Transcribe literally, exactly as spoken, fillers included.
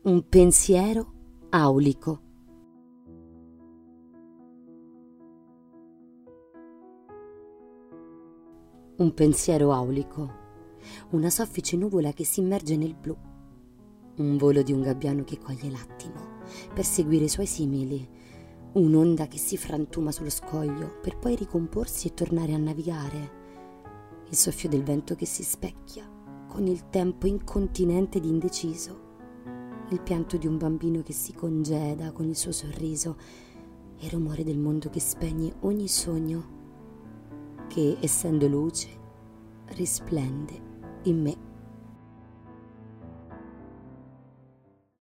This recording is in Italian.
Un pensiero aulico. Un pensiero aulico, una soffice nuvola che si immerge nel blu, un volo di un gabbiano che coglie l'attimo per seguire i suoi simili, un'onda che si frantuma sullo scoglio per poi ricomporsi e tornare a navigare, il soffio del vento che si specchia con il tempo incontinente ed indeciso, il pianto di un bambino che si congeda con il suo sorriso e il rumore del mondo che spegne ogni sogno che, essendo luce, risplende in me.